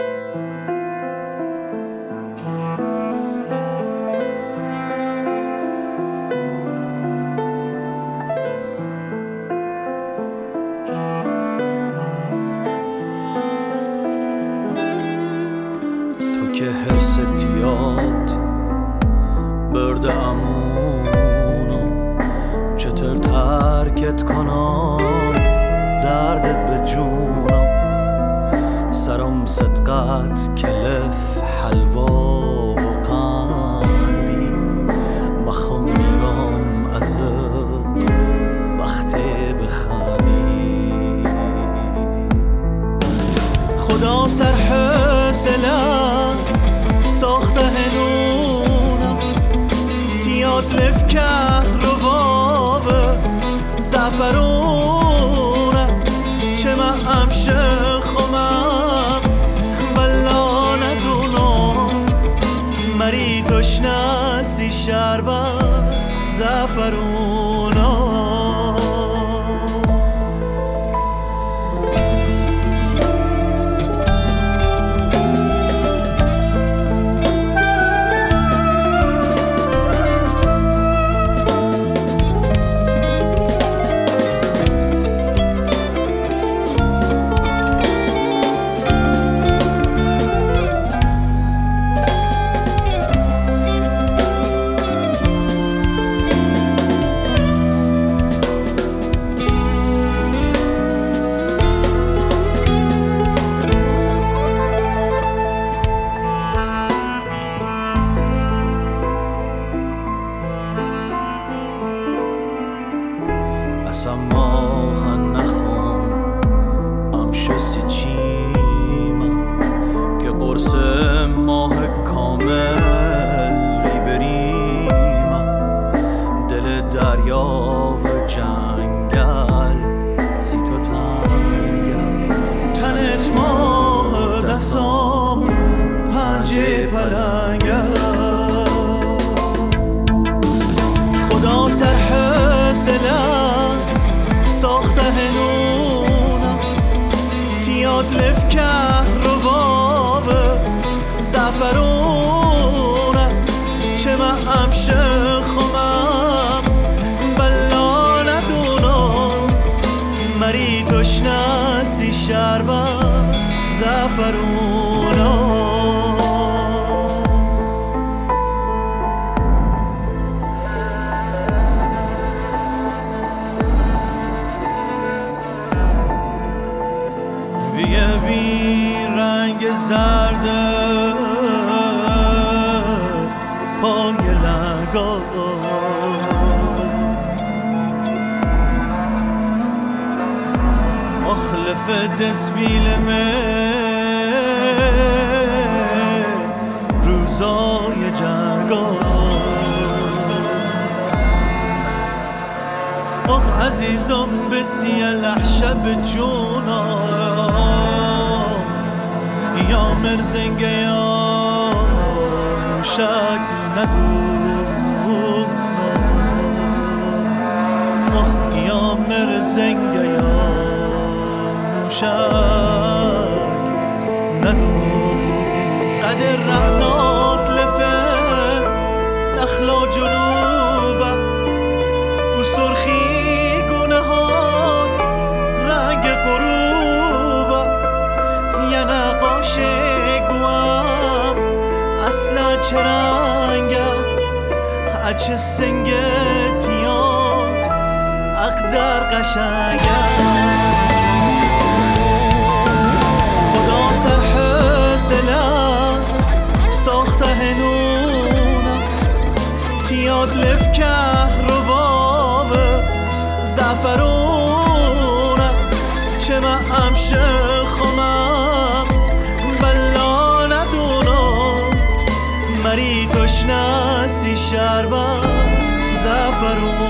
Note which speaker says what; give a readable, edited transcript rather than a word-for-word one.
Speaker 1: تو که حرست یاد برده امونو چطور ترکت کنم دردت به جونم سرم صدقت کلف حلوا و قندی مخم میرم ازت وقتی بخندی خدا سر حسلم ساخته هنونم تیاد لف که رباب زفرونم چه من همشه خمم ولا ندونم مری تشنسی شربت زفرونم اصلا ماه نخوام امشسی چیمم که قرص ماه کامل ری بریمم دل دریا و جنگل سی تو تنگل تنت ماه دستام پنجه پلنگل خدا سر حسلم ساخته هنونم تیاد لف که رباب زفرونم چه من همشه خمم بلا ندونم مری تشنسی شربت زفرونم یه بی رنگ زرده پای لنگا اخلف دسفیل روزای جنگا آخ عزیزم بسی لحشب جونم یا مرزنگه یا شک ندونم آخ یا مرزنگه یا شک ندونم قدر رهنات لفه نخلا جنوبه و سرخی اصلا چرنگه اچه سنگتیات اقدر قشنگه خدا سر حسلم ساخته هنونم تیاد لف که رباب زفرونم چه من همشه خمم بلا ندونم مری تشنسی شربت زفرون